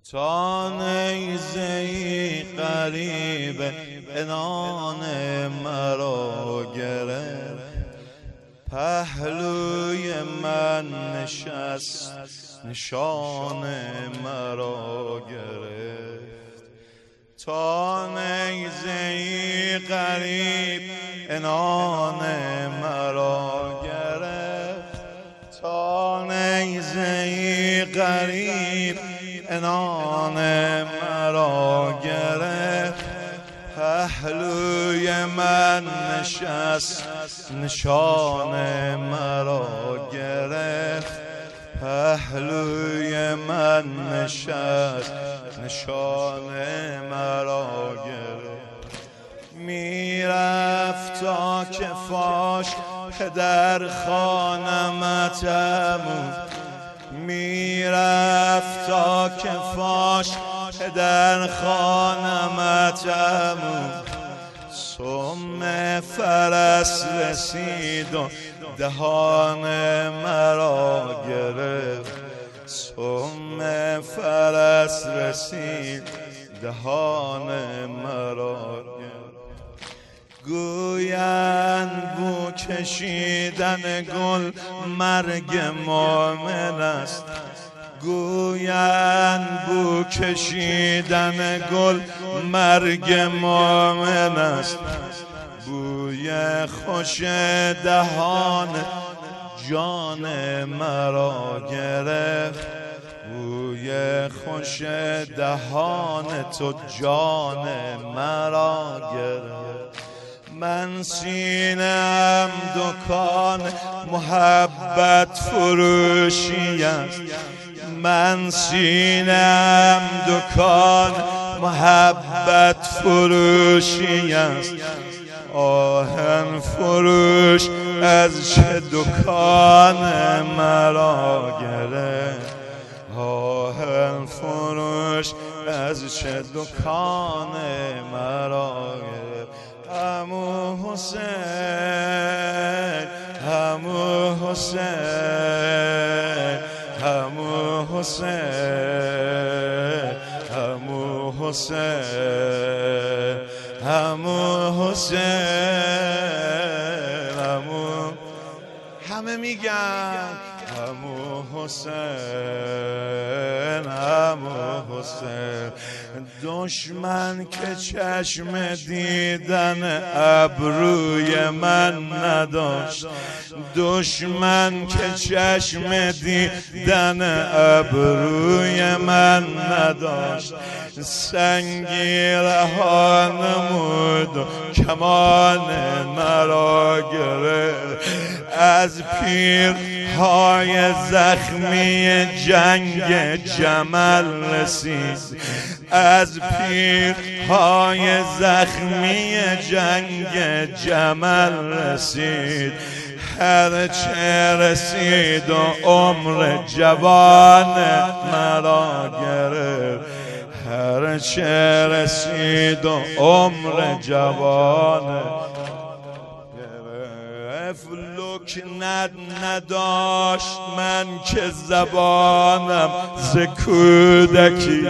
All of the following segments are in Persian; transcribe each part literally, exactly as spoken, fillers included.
تا نیزه‌ای غریب عنان مرا گرفت، پهلوی من نشست نشان مرا گرفت. تا نیزه‌ای غریب عنان مرا گرفت، تا نیزه‌ای غریب عنان مرا گرفت، پهلوی من نشست نشان مرا گرفت، پهلوی من نشست نشان مرا گرفت. میرفت تا که فاش پدر خانمت عمو، میرفت تا که فاش پدر خانمت عمو، سم فرس رسید و دهان مرا گرفت، سم فرس رسید دهان مرا گرفت. گویند بو کشیدن گل مرگ مومن است، گویند بو کشیدن گل مرگ مومن است، بوی خوش دهان جان مرا گرفت، بوی خوش دهان تو جان مرا گرفت. من سینه‌ام دکان محبت فروشی است، من سینه‌ام دکان محبت فروشی است، آهن فروش از چه دکان مرا گرفت، آهن فروش از چه دکان مرا گرفت. عمو حسین، عمو حسین، عمو حسین، عمو حسین، عمو حسین، عمو همه میگن عمو حسین، عمو حسین. دشمن که چشم دیدن ابروی من نداشت، دشمن که چشم دیدن ابروی من نداشت، سنگی رها نمود و کمان مرا گرفت. از پیرهای زخمی جنگ جمل رسید، از پیرهای زخمی جنگ جمل رسید، هرچه رسید و عمر جوان مرا گرفت، هرچه رسید و عمر جوان گرفت. لکنت نداشت من که زبانم ز کودکی،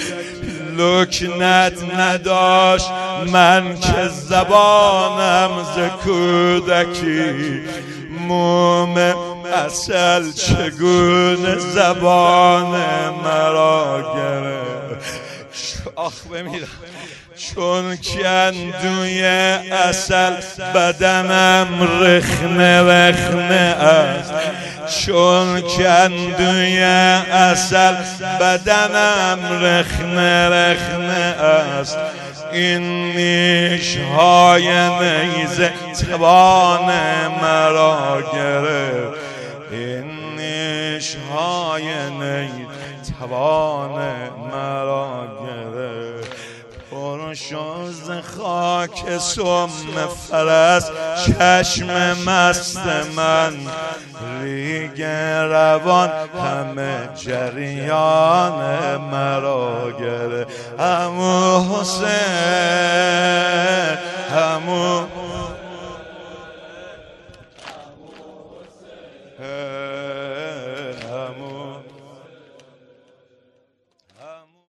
لکنت نداشت من که زبانم ز کودکی، موم اصل چگونه زبان مرا گرفت. آخ بمیرم چون کندوی اصل بدنم رخنه رخنه است، چون کندوی اصل بدنم رخنه رخنه است، این نیش‌های نیزه توان مرا گرفت، این نیش‌های نیزه توان مرا گرفت. پرشوز خاک سم فرس چشم مست من، ریگ روان همه جریان مرا گرفت. عمو حسین،